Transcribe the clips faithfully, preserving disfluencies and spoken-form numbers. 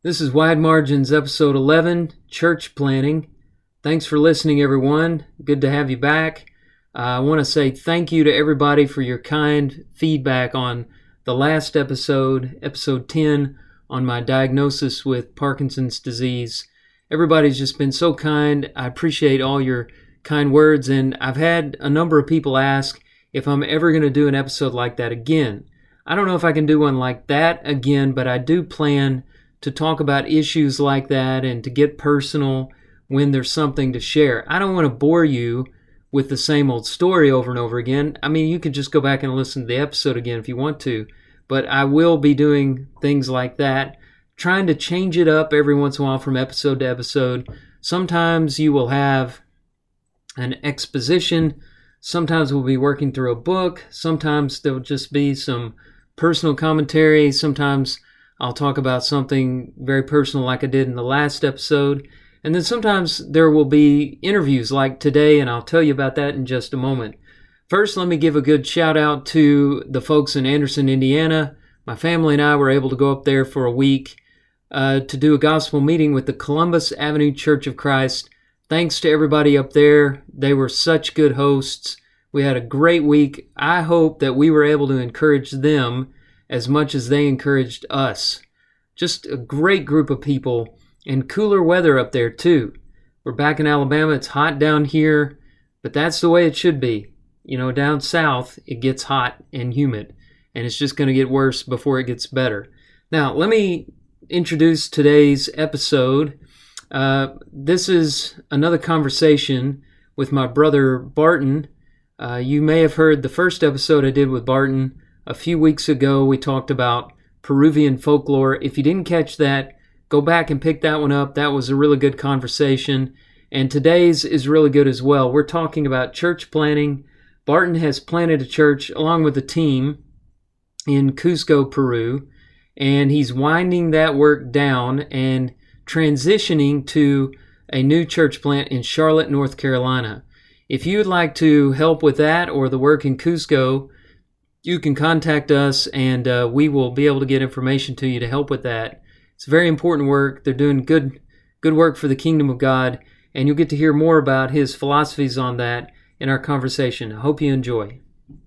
This is Wide Margins, episode eleven, Church Planning. Thanks for listening, everyone. Good to have you back. Uh, I want to say thank you to everybody for your kind feedback on the last episode, episode ten, on my diagnosis with Parkinson's disease. Everybody's just been so kind. I appreciate all your kind words, and I've had a number of people ask if I'm ever going to do an episode like that again. I don't know if I can do one like that again, but I do plan to talk about issues like that and to get personal when there's something to share. I don't want to bore you with the same old story over and over again. I mean, you could just go back and listen to the episode again if you want to, but I will be doing things like that, trying to change it up every once in a while from episode to episode. Sometimes you will have an exposition. Sometimes we'll be working through a book. Sometimes there'll just be some personal commentary. Sometimes I'll talk about something very personal like I did in the last episode. And then sometimes there will be interviews like today, and I'll tell you about that in just a moment. First, let me give a good shout out to the folks in Anderson, Indiana. My family and I were able to go up there for a week uh, to do a gospel meeting with the Columbus Avenue Church of Christ. Thanks to everybody up there. They were such good hosts. We had a great week. I hope that we were able to encourage them as much as they encouraged us. Just a great group of people, and cooler weather up there too. We're back in Alabama. It's hot down here, but that's the way it should be. You know, down south, it gets hot and humid, and it's just going to get worse before it gets better. Now, let me introduce today's episode. Uh, this is another conversation with my brother Barton. Uh, you may have heard the first episode I did with Barton a few weeks ago. We talked about Peruvian folklore. If you didn't catch that, go back and pick that one up. That was a really good conversation. And today's is really good as well. We're talking about church planning. Barton has planted a church along with a team in Cusco, Peru, and he's winding that work down and transitioning to a new church plant in Charlotte, North Carolina. If you would like to help with that or the work in Cusco, you can contact us, and uh, we will be able to get information to you to help with that. It's very important work. They're doing good good work for the kingdom of God, and you'll get to hear more about his philosophies on that in our conversation. I hope you enjoy.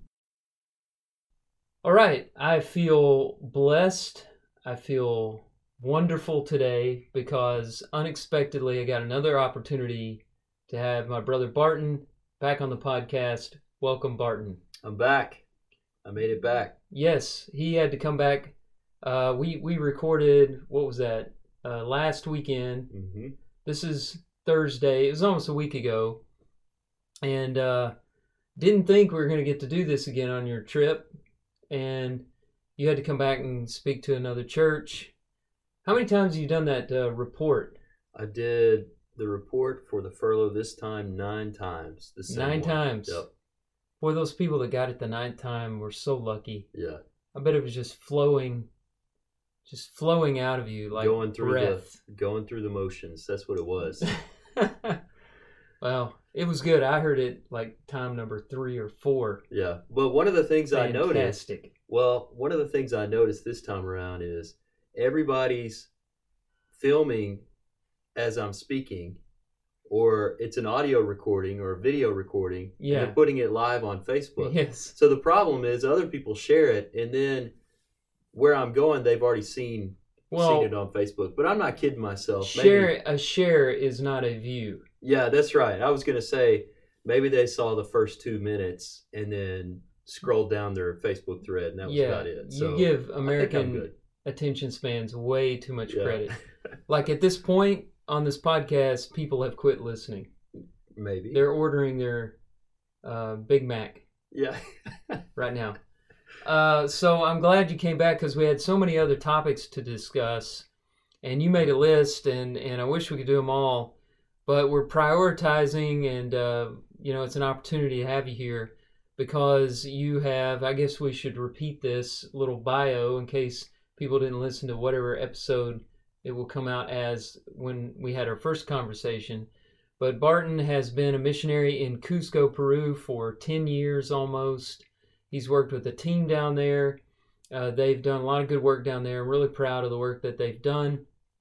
All right, I feel blessed. I feel wonderful today because unexpectedly I got another opportunity to have my brother Barton back on the podcast. Welcome, Barton. I'm back. I made it back. Yes, he had to come back. Uh, we we recorded, what was that, uh, last weekend. Mm-hmm. This is Thursday. It was almost a week ago. And uh, didn't think we were going to get to do this again on your trip. And you had to come back and speak to another church. How many times have you done that uh, report? I did the report for the furlough this time nine times. The same Nine one. times? Yep. Boy, those people that got it the ninth time were so lucky. Yeah. I bet it was just flowing, just flowing out of you like going through breath. The, going through the motions. That's what it was. Well, it was good. I heard it like time number three or four. Yeah. But one of the things Fantastic. I noticed, well, one of the things I noticed this time around is everybody's filming as I'm speaking, or it's an audio recording or a video recording, yeah. and they're putting it live on Facebook. Yes. So the problem is other people share it, and then where I'm going, they've already seen, well, seen it on Facebook. But I'm not kidding myself. Share maybe, a share is not a view. Yeah, that's right. I was going to say maybe they saw the first two minutes and then scrolled down their Facebook thread, and that was yeah, about it. So you give American attention spans way too much yeah. credit. Like at this point on this podcast, people have quit listening. Maybe. They're ordering their uh, Big Mac. Yeah. right now. Uh, so I'm glad you came back because we had so many other topics to discuss, and you made a list, and, and I wish we could do them all, but we're prioritizing, and uh, you know, it's an opportunity to have you here because you have, I guess we should repeat this little bio in case people didn't listen to whatever episode it will come out as when we had our first conversation. But Barton has been a missionary in Cusco, Peru for ten years almost. He's worked with a team down there. Uh, they've done a lot of good work down there. I'm really proud of the work that they've done.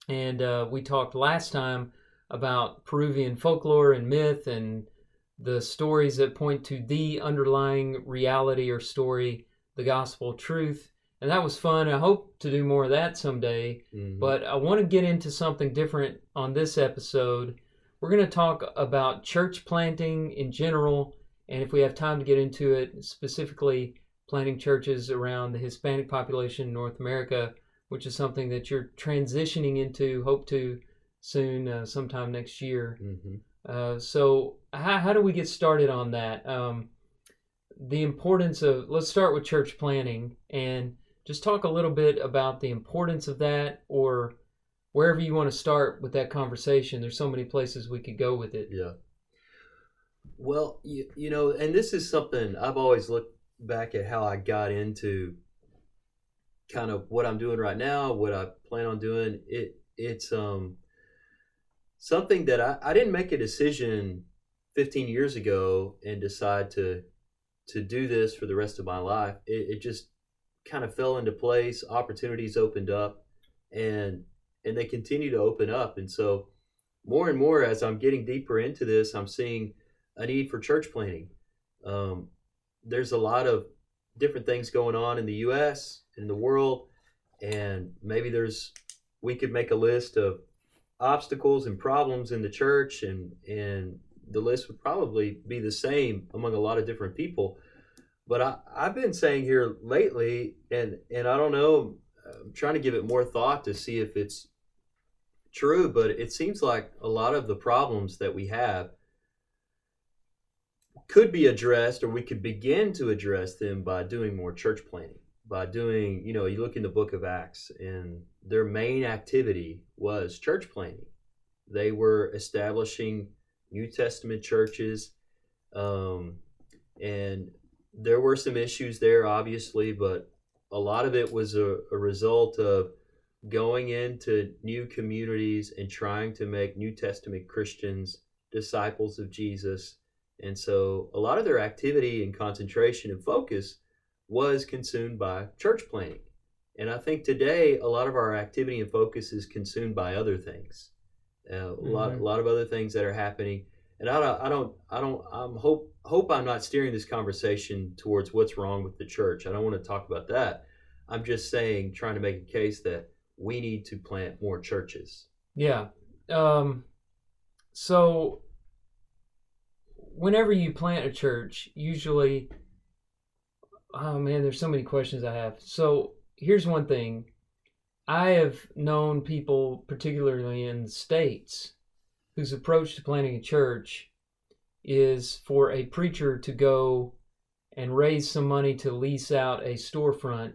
And uh, we talked last time about Peruvian folklore and myth and the stories that point to the underlying reality or story, the gospel truth. And that was fun. I hope to do more of that someday. Mm-hmm. But I want to get into something different on this episode. We're going to talk about church planting in general, and if we have time to get into it, specifically planting churches around the Hispanic population in North America, which is something that you're transitioning into, hope to soon, uh, sometime next year. Mm-hmm. Uh, so how, how do we get started on that? Um, the importance of, let's start with church planting and just talk a little bit about the importance of that, or wherever you want to start with that conversation. There's so many places we could go with it. Yeah. Well, you, you know, and this is something I've always looked back at how I got into kind of what I'm doing right now, what I plan on doing. It It's um something that I, I didn't make a decision fifteen years ago and decide to to do this for the rest of my life. It, it just kind of fell into place. Opportunities opened up, and and they continue to open up. And so more and more as I'm getting deeper into this, I'm seeing a need for church planting. Um, there's a lot of different things going on in the U S, in the world, and maybe there's, we could make a list of obstacles and problems in the church, and, and the list would probably be the same among a lot of different people. But I, I've been saying here lately, and, and I don't know, I'm trying to give it more thought to see if it's true, but it seems like a lot of the problems that we have could be addressed, or we could begin to address them by doing more church planting, by doing, you know, you look in the book of Acts, and their main activity was church planting. They were establishing New Testament churches, um, and there were some issues there, obviously, but a lot of it was a, a result of going into new communities and trying to make New Testament Christians disciples of Jesus. And so a lot of their activity and concentration and focus was consumed by church planting. And I think today a lot of our activity and focus is consumed by other things. Uh, mm-hmm. a lot, a lot of other things that are happening. And I don't, I don't, I don't, I'm hope, hope I'm not steering this conversation towards what's wrong with the church. I don't want to talk about that. I'm just saying, trying to make a case that we need to plant more churches. Yeah. Um, so whenever you plant a church, usually, oh man, there's so many questions I have. So here's one thing. I have known people, particularly in the States, whose approach to planting a church is for a preacher to go and raise some money to lease out a storefront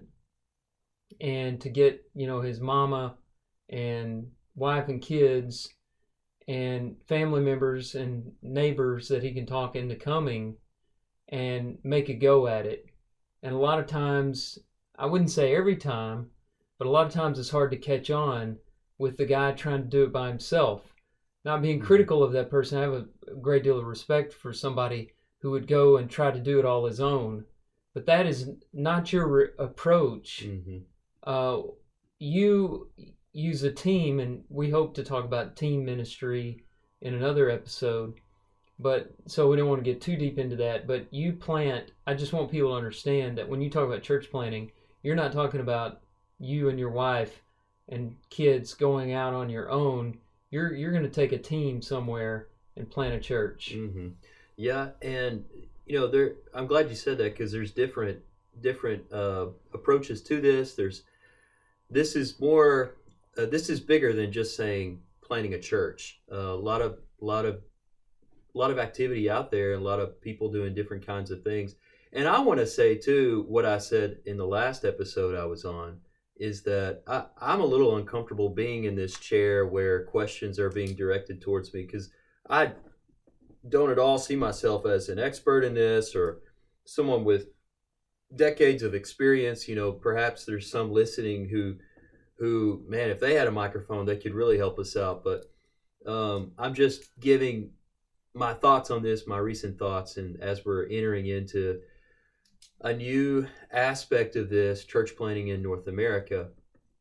and to get, you know, his mama and wife and kids and family members and neighbors that he can talk into coming and make a go at it. And a lot of times, I wouldn't say every time, but a lot of times it's hard to catch on with the guy trying to do it by himself. Not being critical of that person, I have a great deal of respect for somebody who would go and try to do it all his own. But that is not your re- approach. Mm-hmm. Uh, you use a team, and we hope to talk about team ministry in another episode. But so we don't want to get too deep into that. But you plant, I just want people to understand that when you talk about church planting, you're not talking about you and your wife and kids going out on your own. You're you're going to take a team somewhere and plant a church. Mm-hmm. Yeah, and you know, there. I'm glad you said that, because there's different different uh, approaches to this. There's this is more uh, this is bigger than just saying planting a church. Uh, a lot of a lot of a lot of activity out there, and a lot of people doing different kinds of things. And I want to say too, what I said in the last episode I was on, is that I, I'm a little uncomfortable being in this chair where questions are being directed towards me, because I don't at all see myself as an expert in this or someone with decades of experience. You know, perhaps there's some listening who, who man, if they had a microphone, they could really help us out. But um, I'm just giving my thoughts on this, my recent thoughts, and as we're entering into a new aspect of this church planting in North America.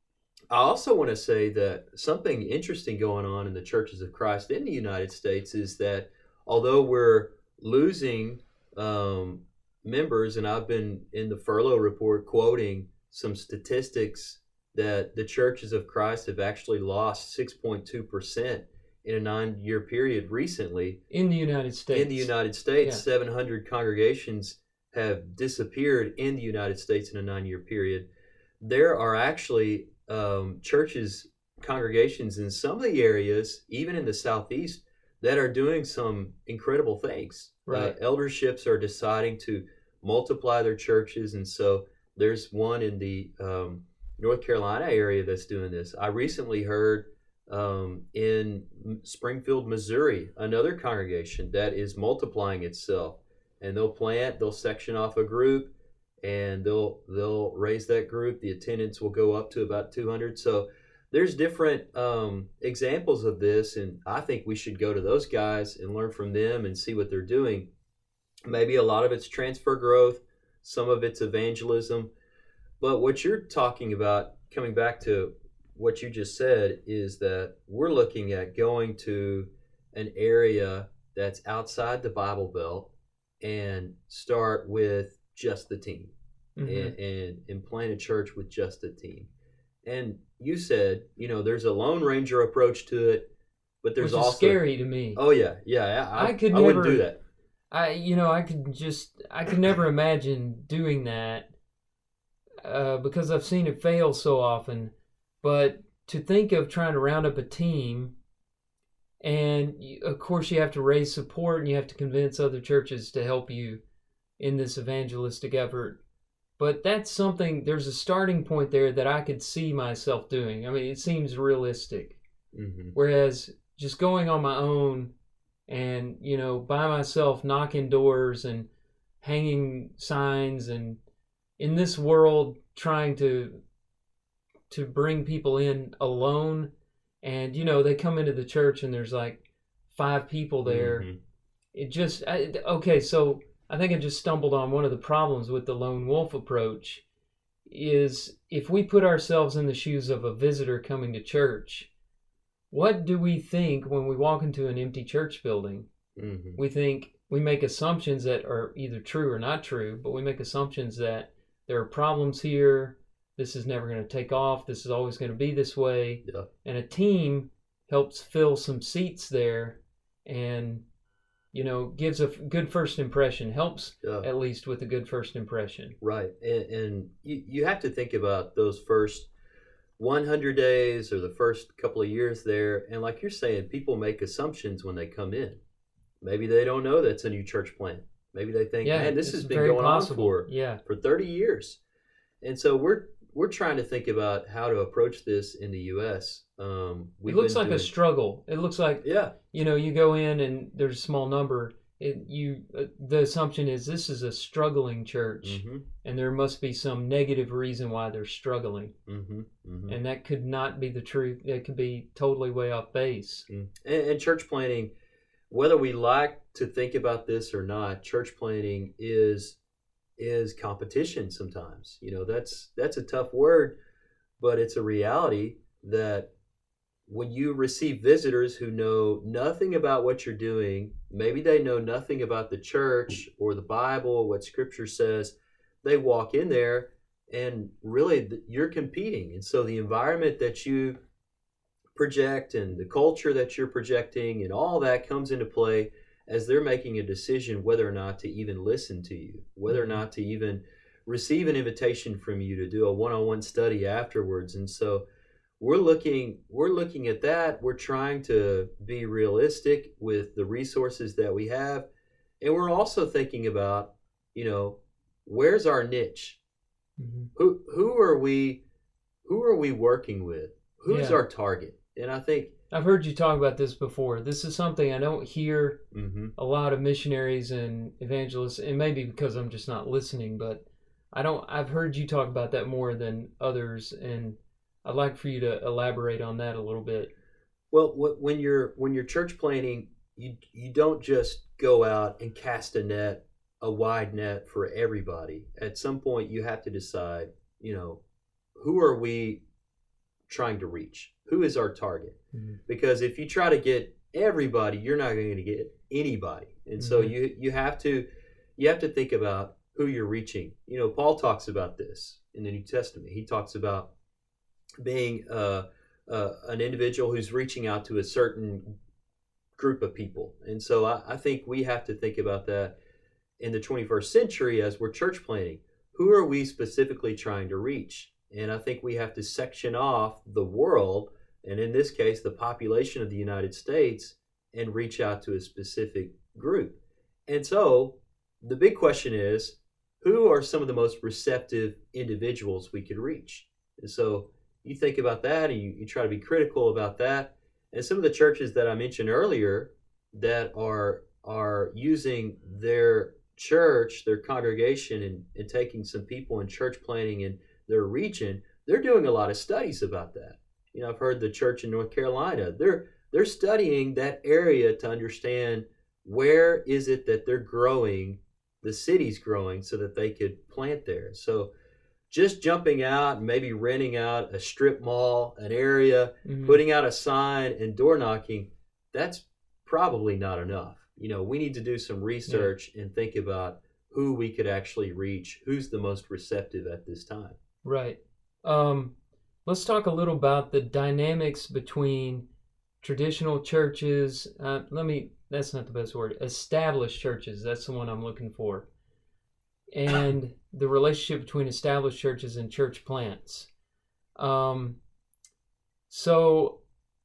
I also want to say that something interesting going on in the Churches of Christ in the United States is that although we're losing um, members, and I've been in the furlough report quoting some statistics that the Churches of Christ have actually lost six point two percent in a nine-year period recently. In the United States. In the United States, Yeah. seven hundred congregations have disappeared in the United States in a nine-year period. There are actually um, churches, congregations in some of the areas, even in the Southeast, that are doing some incredible things. Right. Uh, elderships are deciding to multiply their churches, and so there's one in the um, North Carolina area that's doing this. I recently heard um, in Springfield, Missouri, another congregation that is multiplying itself, and they'll plant, they'll section off a group, and they'll they'll raise that group. The attendance will go up to about two hundred. So there's different um, examples of this, and I think we should go to those guys and learn from them and see what they're doing. Maybe a lot of it's transfer growth, some of it's evangelism, but what you're talking about, coming back to what you just said, is that we're looking at going to an area that's outside the Bible Belt and start with just the team. Mm-hmm. and, and and plant a church with just a team. And you said, you know, there's a Lone Ranger approach to it, but there's Which is also scary to me. Oh yeah, yeah. I, I could I never wouldn't do that. I you know I could just I could never imagine doing that uh, because I've seen it fail so often. But to think of trying to round up a team, and you, of course you have to raise support and you have to convince other churches to help you in this evangelistic effort. But that's something, there's a starting point there that I could see myself doing. I mean, it seems realistic. Mm-hmm. Whereas just going on my own and, you know, by myself, knocking doors and hanging signs, and in this world trying to to bring people in alone, and, you know, they come into the church and there's like five people there. Mm-hmm. It just, I, okay, so I think I just stumbled on one of the problems with the lone wolf approach is if we put ourselves in the shoes of a visitor coming to church, what do we think when we walk into an empty church building? Mm-hmm. We think, we make assumptions that are either true or not true, but we make assumptions that there are problems here, this is never going to take off, this is always going to be this way. Yeah. And a team helps fill some seats there and, you know, gives a good first impression, helps yeah. at least with a good first impression. Right. And, and you, you have to think about those first one hundred days or the first couple of years there. And like you're saying, people make assumptions when they come in. Maybe they don't know that's a new church plant. Maybe they think, yeah, man, this has been going possible. on for, yeah. for thirty years. And so we're we're trying to think about how to approach this in the U S. Um, it looks like doing... a struggle. It looks like, yeah, you know, you go in and there's a small number. It, you uh, the assumption is this is a struggling church, mm-hmm. and there must be some negative reason why they're struggling, mm-hmm. Mm-hmm. and that could not be the truth. It could be totally way off base. Mm-hmm. And, and church planting, whether we like to think about this or not, church planting is is competition sometimes. You know, that's that's a tough word, but it's a reality that when you receive visitors who know nothing about what you're doing, maybe they know nothing about the church or the Bible, what Scripture says, they walk in there and really you're competing. And so the environment that you project and the culture that you're projecting and all that comes into play as they're making a decision whether or not to even listen to you, whether or not to even receive an invitation from you to do a one-on-one study afterwards. And so we're looking we're looking at that. We're trying to be realistic with the resources that we have. And we're also thinking about, you know, where's our niche? Mm-hmm. Who who are we who are we working with? Who's yeah. our target? And I think I've heard you talk about this before. This is something I don't hear mm-hmm. a lot of missionaries and evangelists, and maybe because I'm just not listening, but I don't I've heard you talk about that more than others, and I'd like for you to elaborate on that a little bit. Well, when you're when you're church planting, you you don't just go out and cast a net, a wide net for everybody. At some point, you have to decide, you know, who are we trying to reach? Who is our target? Mm-hmm. Because if you try to get everybody, you're not going to get anybody. And so Mm-hmm. you you have to you have to think about who you're reaching. You know, Paul talks about this in the New Testament. He talks about being uh, uh, an individual who's reaching out to a certain group of people. And so I, I think we have to think about that in the twenty-first century as we're church planting. Who are we specifically trying to reach? And I think we have to section off the world, and in this case, the population of the United States, and reach out to a specific group. And so the big question is, who are some of the most receptive individuals we could reach? And so you think about that, and you, you try to be critical about that. And some of the churches that I mentioned earlier that are are using their church, their congregation, and, and taking some people in church planting in their region, they're doing a lot of studies about that. You know, I've heard the church in North Carolina, they're they're studying that area to understand where is it that they're growing, the city's growing, so that they could plant there. So just jumping out and maybe renting out a strip mall, an area, mm-hmm. putting out a sign and door knocking, that's probably not enough. You know, we need to do some research yeah. and think about who we could actually reach, who's the most receptive at this time. Right. Um, let's talk a little about the dynamics between traditional churches. Uh, let me, that's not the best word, established churches. That's the one I'm looking for. And the relationship between established churches and church plants. Um, so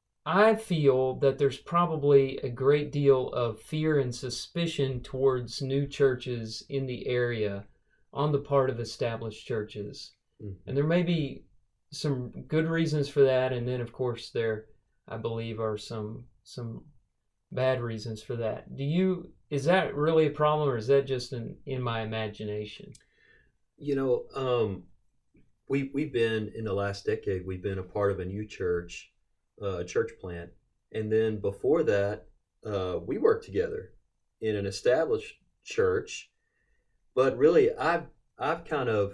I feel that there's probably a great deal of fear and suspicion towards new churches in the area on the part of established churches. Mm-hmm. And there may be some good reasons for that. And then, of course, there, I believe, are some some bad reasons for that. Do you, is that really a problem, or is that just in, in my imagination? You know, um, we, we've been, in the last decade, we've been a part of a new church, uh, a church plant. And then before that, uh, we worked together in an established church. But really, I've, I've kind of,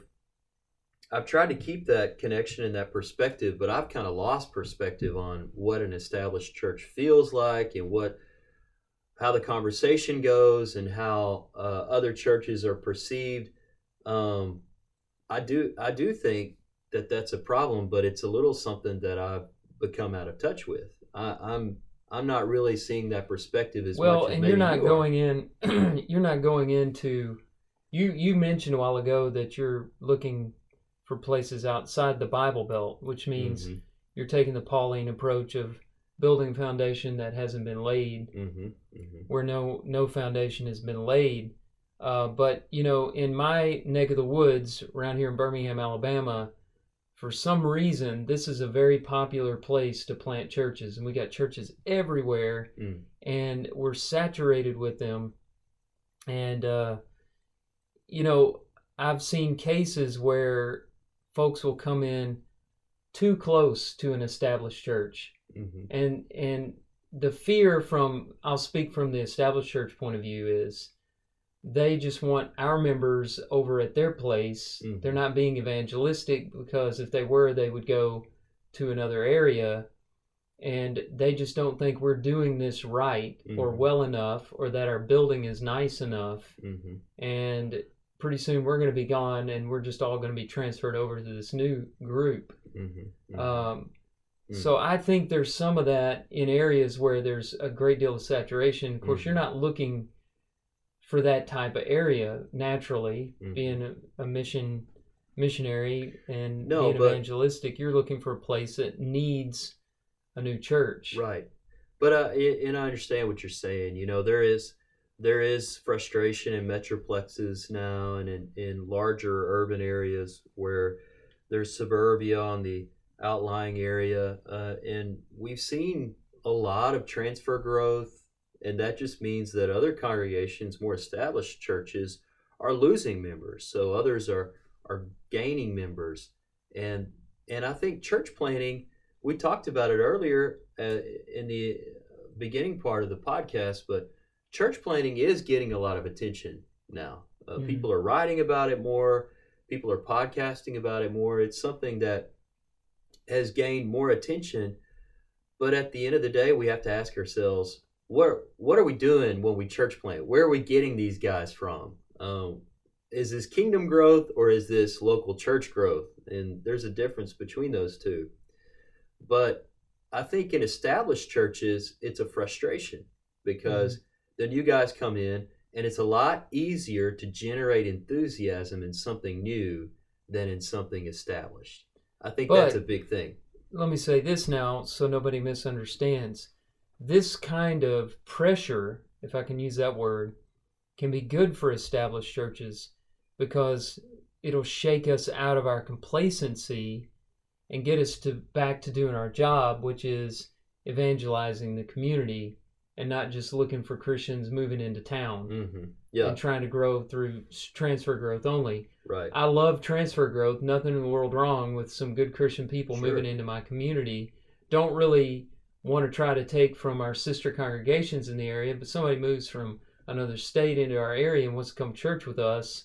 I've tried to keep that connection and that perspective, but I've kind of lost perspective on what an established church feels like and what, how the conversation goes and how uh, other churches are perceived. Um, I do, I do think that that's a problem, but it's a little something that I've become out of touch with. I, I'm, I'm not really seeing that perspective as well, much as and maybe you're not you are. going in. You're not going into. You you mentioned a while ago that you're looking for places outside the Bible Belt, which means mm-hmm. you're taking the Pauline approach of building a foundation that hasn't been laid, mm-hmm. Mm-hmm. where no no foundation has been laid. Uh, but, you know, in my neck of the woods around here in Birmingham, Alabama, for some reason, this is a very popular place to plant churches. And we got churches everywhere, mm. and we're saturated with them. And, uh, you know, I've seen cases where folks will come in too close to an established church. Mm-hmm. And and the fear from, I'll speak from the established church point of view, is they just want our members over at their place. Mm-hmm. They're not being evangelistic, because if they were, they would go to another area. And they just don't think we're doing this right, mm-hmm. or well enough, or that our building is nice enough. Mm-hmm. And pretty soon we're going to be gone, and we're just all going to be transferred over to this new group. Mm-hmm. Mm-hmm. Um, mm-hmm. So I think there's some of that in areas where there's a great deal of saturation. Of course, mm-hmm. you're not looking for that type of area naturally, mm-hmm. being a, a mission missionary and no, being but, evangelistic. You're looking for a place that needs a new church. Right. But uh, and I understand what you're saying. You know, there is there is frustration in metroplexes now, and in, in larger urban areas where there's suburbia on the outlying area, uh, and we've seen a lot of transfer growth, and that just means that other congregations, more established churches, are losing members. So others are are gaining members, and and I think church planting, we talked about it earlier uh, in the beginning part of the podcast, but church planting is getting a lot of attention now. Uh, mm-hmm. People are writing about it more. People are podcasting about it more. It's something that has gained more attention. But at the end of the day, we have to ask ourselves, what what are we doing when we church plant? Where are we getting these guys from? Um, is this kingdom growth or is this local church growth? And there's a difference between those two. But I think in established churches, it's a frustration because mm-hmm. the new guys come in and it's a lot easier to generate enthusiasm in something new than in something established. I think but, that's a big thing. Let me say this now so nobody misunderstands. This kind of pressure, if I can use that word, can be good for established churches because it'll shake us out of our complacency and get us to back to doing our job, which is evangelizing the community and not just looking for Christians moving into town mm-hmm. yeah. and trying to grow through transfer growth only. Right. I love transfer growth. Nothing in the world wrong with some good Christian people sure. moving into my community. Don't really want to try to take from our sister congregations in the area, but somebody moves from another state into our area and wants to come to church with us.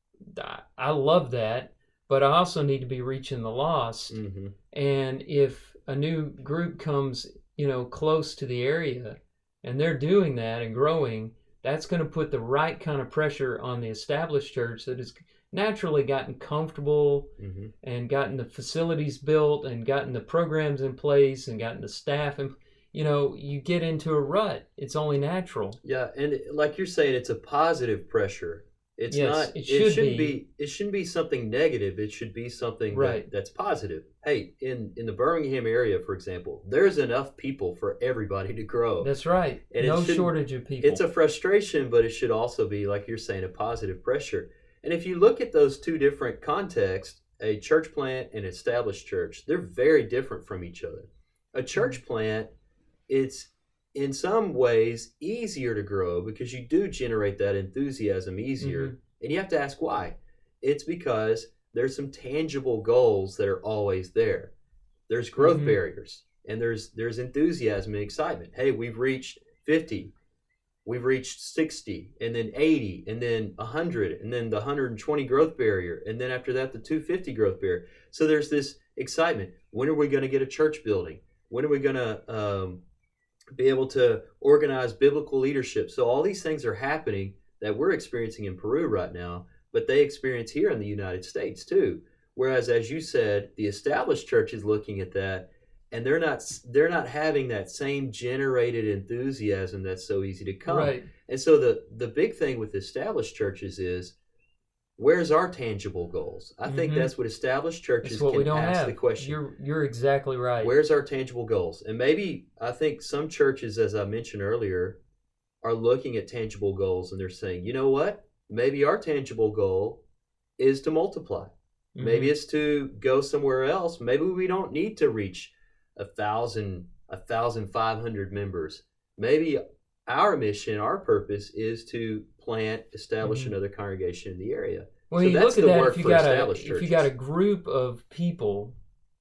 I love that, but I also need to be reaching the lost. Mm-hmm. And if a new group comes, you know, close to the area and they're doing that and growing, that's going to put the right kind of pressure on the established church that has naturally gotten comfortable mm-hmm. and gotten the facilities built and gotten the programs in place and gotten the staff. And, you know, you get into a rut. It's only natural. Yeah. And like you're saying, it's a positive pressure. It's yes, not, it, should it shouldn't be. be, it shouldn't be something negative. It should be something right. that, that's positive. Hey, in, in the Birmingham area, for example, there's enough people for everybody to grow. That's right. And no shortage of people. It's a frustration, but it should also be, like you're saying, a positive pressure. And if you look at those two different contexts, a church plant and established church, they're very different from each other. A church plant, it's in some ways easier to grow because you do generate that enthusiasm easier. Mm-hmm. And you have to ask why. It's because there's some tangible goals that are always there. There's growth mm-hmm. barriers and there's there's enthusiasm and excitement. Hey, we've reached fifty. We've reached sixty, and then eighty, and then one hundred, and then the one hundred twenty growth barrier, and then after that, the two hundred fifty growth barrier. So there's this excitement. When are we going to get a church building? When are we going to um, be able to organize biblical leadership? So all these things are happening that we're experiencing in Peru right now, but they experience here in the United States too. Whereas, as you said, the established church is looking at that, and they're not they're not having that same generated enthusiasm that's so easy to come. Right. And so the the big thing with established churches is, where's our tangible goals? I mm-hmm. think that's what established churches that's what can we don't ask have. the question. You're you're exactly right. Where's our tangible goals? And maybe I think some churches, as I mentioned earlier, are looking at tangible goals and they're saying, you know what? Maybe our tangible goal is to multiply. Mm-hmm. Maybe it's to go somewhere else. Maybe we don't need to reach a thousand, a thousand five hundred members. Maybe our mission, our purpose is to plant, establish mm-hmm. another congregation in the area. Well, so you that's look at the that work if you for got a established if churches. you got a group of people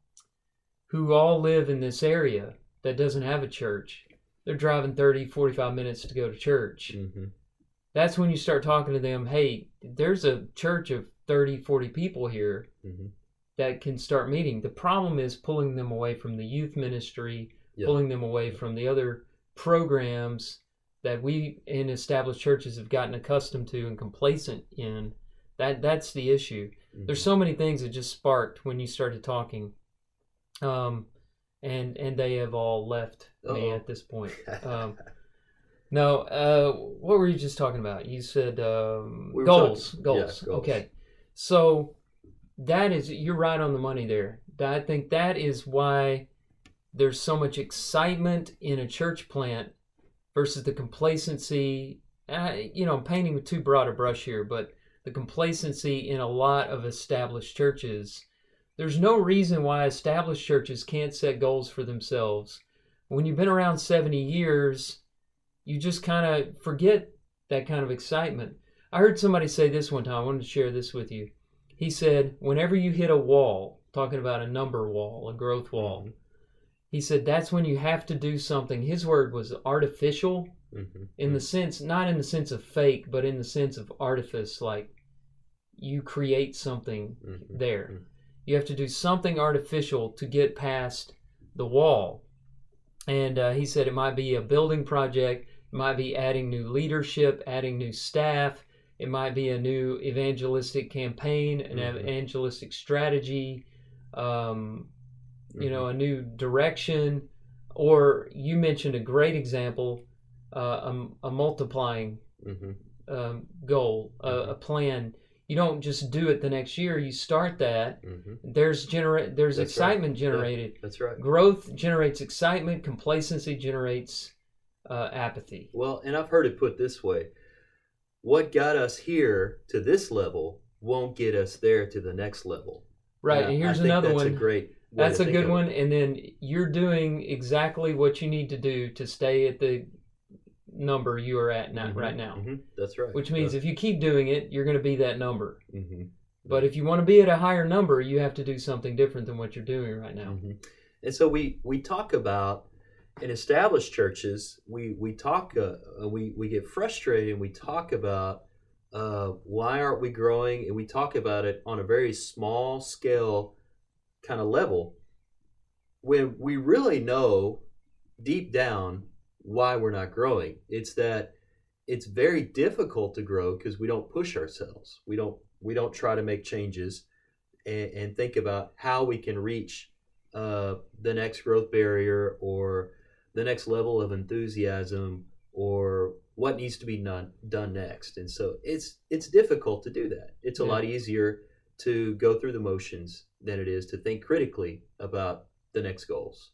who all live in this area that doesn't have a church, they're driving thirty, forty-five minutes to go to church. Mm-hmm. That's when you start talking to them, hey, there's a church of thirty, forty people here mm-hmm. that can start meeting. The problem is pulling them away from the youth ministry, yep. pulling them away from the other programs that we in established churches have gotten accustomed to and complacent in. That That's the issue. Mm-hmm. There's so many things that just sparked when you started talking. Um, and and they have all left Uh-oh. me at this point. Um, no, uh, what were you just talking about? You said um, we goals, talking, goals. Yeah, goals. Okay, so that is, you're right on the money there. I think that is why there's so much excitement in a church plant versus the complacency. Uh, you know, I'm painting with too broad a brush here, but the complacency in a lot of established churches. There's no reason why established churches can't set goals for themselves. When you've been around seventy years, you just kind of forget that kind of excitement. I heard somebody say this one time. I wanted to share this with you. He said, whenever you hit a wall, talking about a number wall, a growth wall, mm-hmm. he said that's when you have to do something. His word was artificial, mm-hmm. in the sense, not in the sense of fake, but in the sense of artifice, like you create something mm-hmm. there. Mm-hmm. You have to do something artificial to get past the wall. And uh, he said it might be a building project, it might be adding new leadership, adding new staff, it might be a new evangelistic campaign, an mm-hmm. evangelistic strategy, um, mm-hmm. you know, a new direction. Or you mentioned a great example, uh, a, a multiplying mm-hmm. um, goal, mm-hmm. a, a plan. You don't just do it the next year. You start that. Mm-hmm. There's genera- There's That's excitement right. generated. Yeah, that's right. Growth generates excitement. Complacency generates uh, apathy. Well, and I've heard it put this way: what got us here to this level won't get us there to the next level. Right. And, and here's another that's one. A great. That's a good one. And then you're doing exactly what you need to do to stay at the number you are at now, mm-hmm, right now. Mm-hmm, that's right. Which means yeah. if you keep doing it, you're going to be that number. Mm-hmm. But if you want to be at a higher number, you have to do something different than what you're doing right now. Mm-hmm. And so we we talk about in established churches, we we talk uh, we we get frustrated and we talk about uh, why aren't we growing, and we talk about it on a very small scale kind of level when we really know deep down why we're not growing. It's that it's very difficult to grow because we don't push ourselves. We don't we don't try to make changes and, and think about how we can reach uh, the next growth barrier or the next level of enthusiasm or what needs to be done done next. And so it's it's difficult to do that. It's a yeah. lot easier to go through the motions than it is to think critically about the next goals.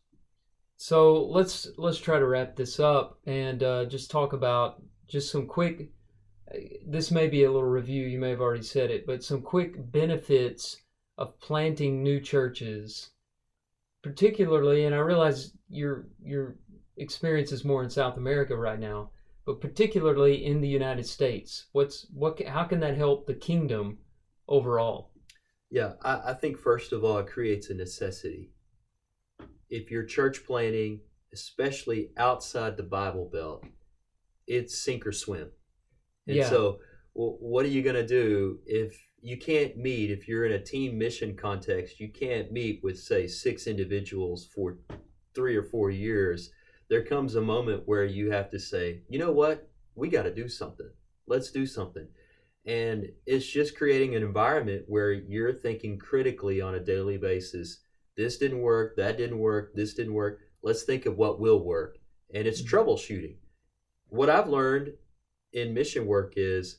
So let's let's try to wrap this up and uh, just talk about just some quick, this may be a little review, you may have already said it, but some quick benefits of planting new churches, particularly, and I realize your your experience is more in South America right now, but particularly in the United States. What's what? How can that help the kingdom overall? Yeah, I, I think first of all, it creates a necessity. If you're church planting, especially outside the Bible Belt, it's sink or swim. And yeah. so well, what are you going to do if you can't meet, if you're in a team mission context, you can't meet with, say, six individuals for three or four years. There comes a moment where you have to say, you know what, we got to do something. Let's do something. And it's just creating an environment where you're thinking critically on a daily basis. This didn't work, that didn't work, this didn't work. Let's think of what will work. And it's mm-hmm. troubleshooting. What I've learned in mission work is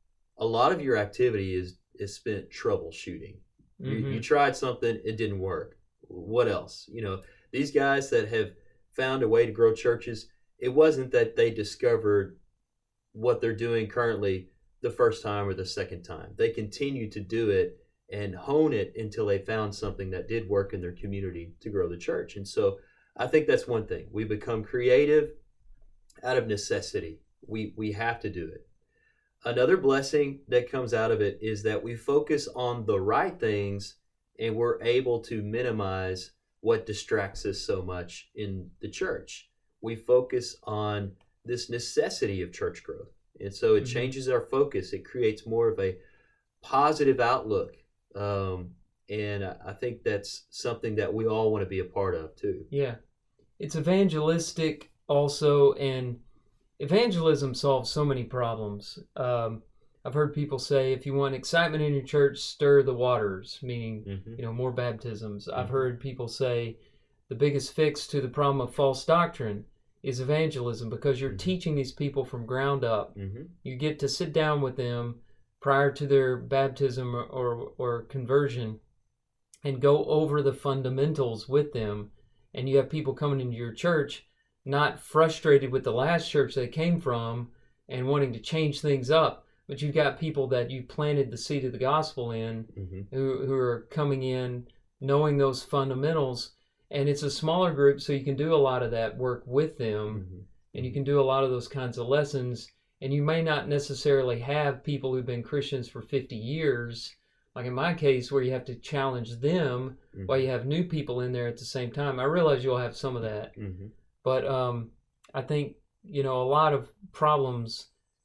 a lot of your activity is, is spent troubleshooting. Mm-hmm. You, you tried something, it didn't work. What else? You know, these guys that have found a way to grow churches, it wasn't that they discovered what they're doing currently the first time or the second time. They continued to do it and hone it until they found something that did work in their community to grow the church. And so I think that's one thing. We become creative out of necessity. We we have to do it. Another blessing that comes out of it is that we focus on the right things and we're able to minimize what distracts us so much in the church. We focus on this necessity of church growth. And so it mm-hmm. changes our focus. It creates more of a positive outlook. Um, and I think that's something that we all want to be a part of too. Yeah. It's evangelistic also, and evangelism solves so many problems. Um, I've heard people say, if you want excitement in your church, stir the waters, meaning, mm-hmm. you know, more baptisms. Mm-hmm. I've heard people say the biggest fix to the problem of false doctrine is evangelism, because you're mm-hmm. teaching these people from ground up. Mm-hmm. You get to sit down with them prior to their baptism or, or, or conversion and go over the fundamentals with them. And you have people coming into your church not frustrated with the last church they came from and wanting to change things up, but you've got people that you planted the seed of the gospel in mm-hmm. who, who are coming in knowing those fundamentals. And it's a smaller group, so you can do a lot of that work with them, mm-hmm. and you can do a lot of those kinds of lessons. And you may not necessarily have people who've been Christians for fifty years, like in my case, where you have to challenge them mm-hmm. while you have new people in there at the same time. I realize you'll have some of that. Mm-hmm. But um, I think, you know, a lot of problems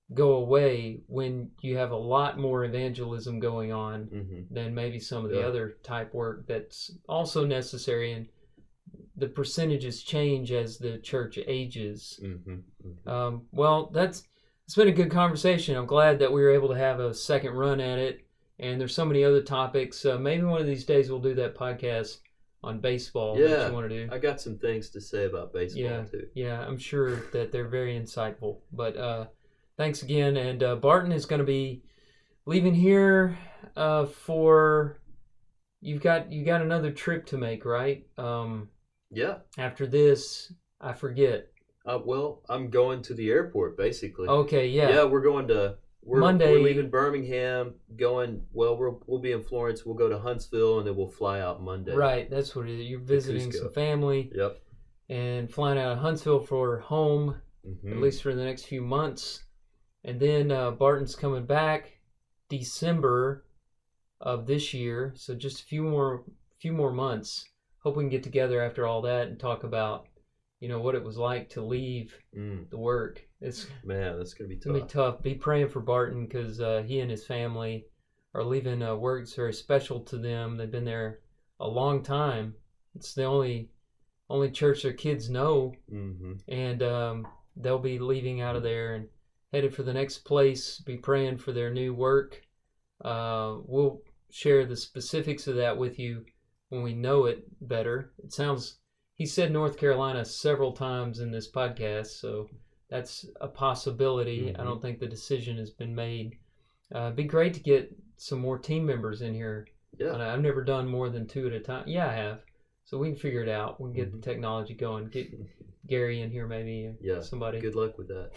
go away when you have a lot more evangelism going on Mm-hmm. than maybe some of the Yeah. other type work that's also necessary, and the percentages change as the church ages. Mm-hmm. Mm-hmm. Um, well, that's it's been a good conversation. I'm glad that we were able to have a second run at it, and there's so many other topics. Uh, maybe one of these days we'll do that podcast on baseball that Yeah, you want to do. I got some things to say about baseball Yeah, too. yeah, I'm sure that they're very insightful. But uh, thanks again, and uh, Barton is going to be leaving here uh, for you've got you got another trip to make, right? Um, Yeah. after this, I forget. Uh, well, I'm going to the airport basically. Okay, yeah, Yeah, we're going to we're, Monday- We're leaving Birmingham, going. Well, we'll we'll be in Florence. We'll go to Huntsville, and then we'll fly out Monday. right. That's what it is. You're visiting Cusco. some family Yep. and flying out of Huntsville for home, Mm-hmm. at least for the next few months, and then uh, Barton's coming back December of this year. So just a few more few more months. Hope we can get together after all that and talk about, you know, what it was like to leave Mm, the work. It's man, that's gonna be It's gonna tough. be tough. Be praying for Barton because uh, he and his family are leaving uh, work that's very special to them. They've been there a long time. It's the only only church their kids know, Mm-hmm. and um, they'll be leaving out of there and headed for the next place. Be praying for their new work. Uh, we'll share the specifics of that with you when we know it better. It sounds he said North Carolina several times in this podcast, so that's a possibility. Mhm. I don't think the decision has been made. Uh, it'd be great to get some more team members in here. Yeah. And I've never done more than two at a time. Yeah, I have. So we can figure it out. We can get Mhm. the technology going. Get Gary in here, maybe. or Yeah. Somebody. Good luck with that.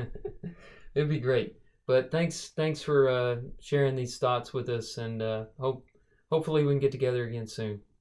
It'd be great. But thanks, thanks for uh, sharing these thoughts with us, and uh, hope, hopefully we can get together again soon.